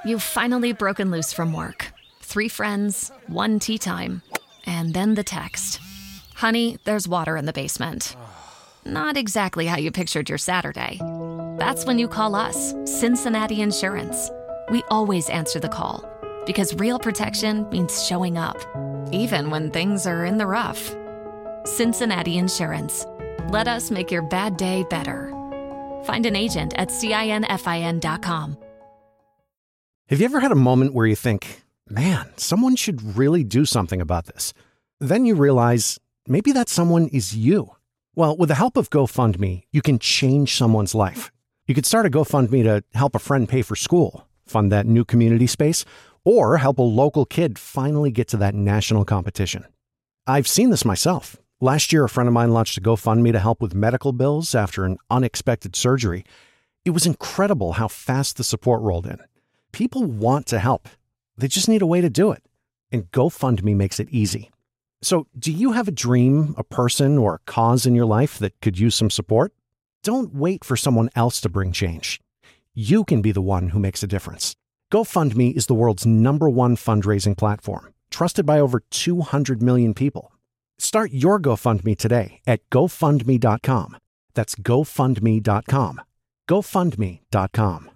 You've finally broken loose from work. 3 friends, 1 tea time, and then the text. Honey, there's water in the basement. Not exactly how you pictured your Saturday. That's when you call us, Cincinnati Insurance. We always answer the call because real protection means showing up, even when things are in the rough. Cincinnati Insurance. Let us make your bad day better. Find an agent at CINFIN.com. Have you ever had a moment where you think, man, someone should really do something about this? Then you realize maybe that someone is you. Well, with the help of GoFundMe, you can change someone's life. You could start a GoFundMe to help a friend pay for school, fund that new community space, or help a local kid finally get to that national competition. I've seen this myself. Last year, a friend of mine launched a GoFundMe to help with medical bills after an unexpected surgery. It was incredible how fast the support rolled in. People want to help. They just need a way to do it. And GoFundMe makes it easy. So, do you have a dream, a person, or a cause in your life that could use some support? Don't wait for someone else to bring change. You can be the one who makes a difference. GoFundMe is the world's #1 fundraising platform, trusted by over 200 million people. Start your GoFundMe today at GoFundMe.com. That's GoFundMe.com. GoFundMe.com.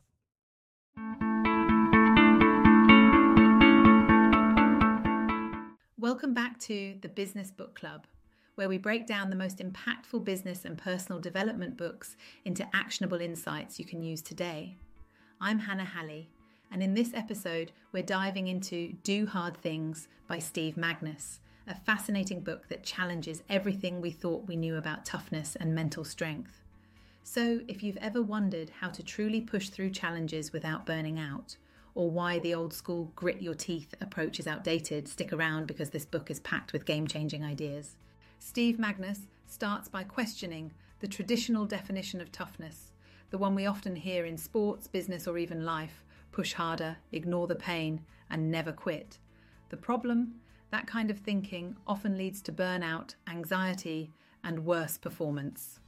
Welcome back to the Business Book Club, where we break down the most impactful business and personal development books into actionable insights you can use today. I'm Hannah Halley, and in this episode, we're diving into Do Hard Things by Steve Magness, a fascinating book that challenges everything we thought we knew about toughness and mental strength. So, if you've ever wondered how to truly push through challenges without burning out, or why the old school grit your teeth approach is outdated, stick around because this book is packed with game-changing ideas. Steve Magness starts by questioning the traditional definition of toughness, the one we often hear in sports, business, or even life: push harder, ignore the pain, and never quit. The problem? That kind of thinking often leads to burnout, anxiety, and worse performance.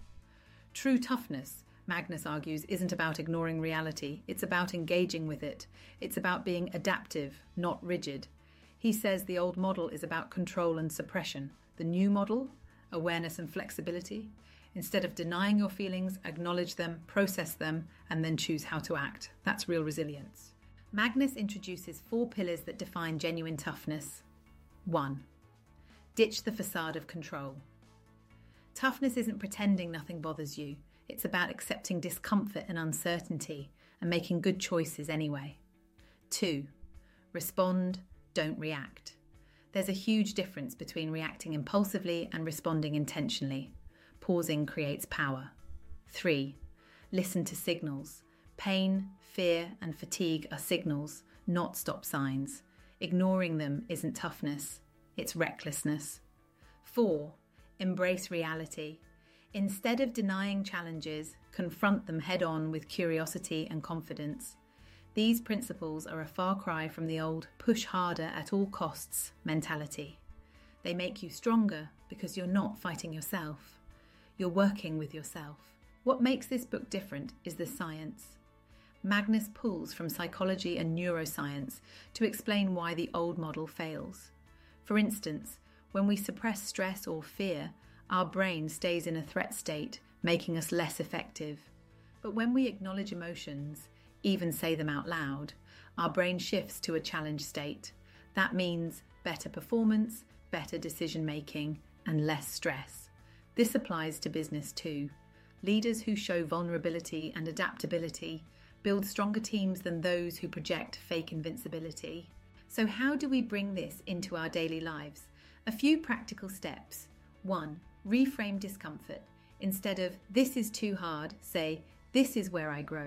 True toughness, Magness argues, isn't about ignoring reality. It's about engaging with it. It's about being adaptive, not rigid. He says the old model is about control and suppression. The new model, awareness and flexibility. Instead of denying your feelings, acknowledge them, process them, and then choose how to act. That's real resilience. Magness introduces 4 pillars that define genuine toughness. 1. Ditch the facade of control. Toughness isn't pretending nothing bothers you. It's about accepting discomfort and uncertainty and making good choices anyway. 2. Respond, don't react. There's a huge difference between reacting impulsively and responding intentionally. Pausing creates power. 3. Listen to signals. Pain, fear, and fatigue are signals, not stop signs. Ignoring them isn't toughness, it's recklessness. 4. Embrace reality. Instead of denying challenges, confront them head-on with curiosity and confidence. These principles are a far cry from the old push harder at all costs mentality. They make you stronger because you're not fighting yourself. You're working with yourself. What makes this book different is the science. Magness pulls from psychology and neuroscience to explain why the old model fails. For instance, when we suppress stress or fear, our brain stays in a threat state, making us less effective. But when we acknowledge emotions, even say them out loud, our brain shifts to a challenge state. That means better performance, better decision-making, and less stress. This applies to business too. Leaders who show vulnerability and adaptability build stronger teams than those who project fake invincibility. So how do we bring this into our daily lives? A few practical steps. 1. Reframe discomfort. Instead of "this is too hard," say "this is where I grow."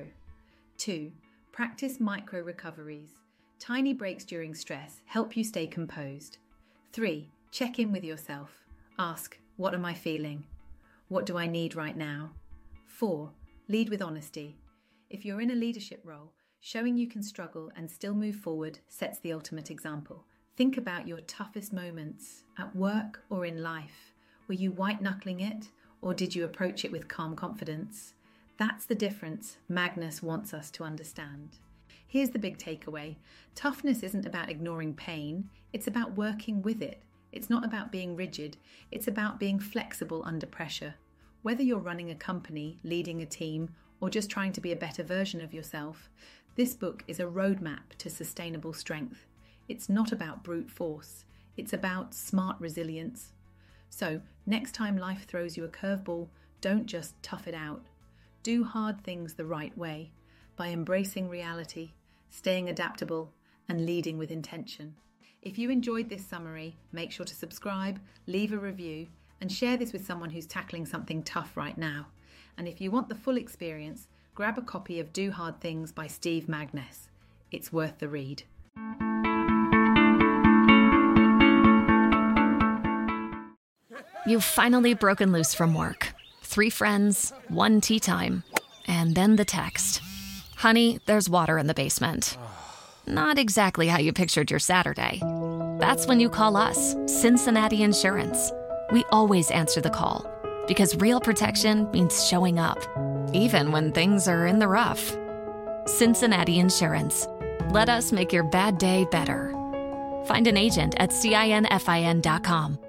2. Practice micro recoveries. Tiny breaks during stress help you stay composed. 3. Check in with yourself. Ask, what am I feeling? What do I need right now? 4. Lead with honesty. If you're in a leadership role, showing you can struggle and still move forward sets the ultimate example. Think about your toughest moments at work or in life. Were you white-knuckling it, or did you approach it with calm confidence? That's the difference Magness wants us to understand. Here's the big takeaway. Toughness isn't about ignoring pain, it's about working with it. It's not about being rigid, it's about being flexible under pressure. Whether you're running a company, leading a team, or just trying to be a better version of yourself, this book is a roadmap to sustainable strength. It's not about brute force, it's about smart resilience. So, next time life throws you a curveball, don't just tough it out. Do hard things the right way, by embracing reality, staying adaptable, and leading with intention. If you enjoyed this summary, make sure to subscribe, leave a review, and share this with someone who's tackling something tough right now. And if you want the full experience, grab a copy of Do Hard Things by Steve Magness. It's worth the read. You've finally broken loose from work. 3 friends, 1 tea time, and then the text. Honey, there's water in the basement. Not exactly how you pictured your Saturday. That's when you call us, Cincinnati Insurance. We always answer the call, because real protection means showing up, even when things are in the rough. Cincinnati Insurance. Let us make your bad day better. Find an agent at CINFIN.com.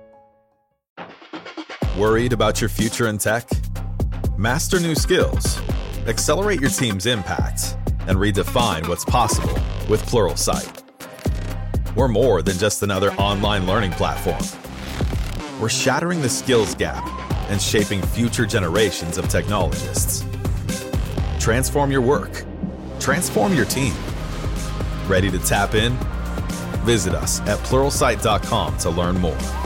Worried about your future in tech? Master new skills, accelerate your team's impact, and redefine what's possible with Pluralsight. We're more than just another online learning platform. We're shattering the skills gap and shaping future generations of technologists. Transform your work. Transform your team. Ready to tap in? Visit us at Pluralsight.com to learn more.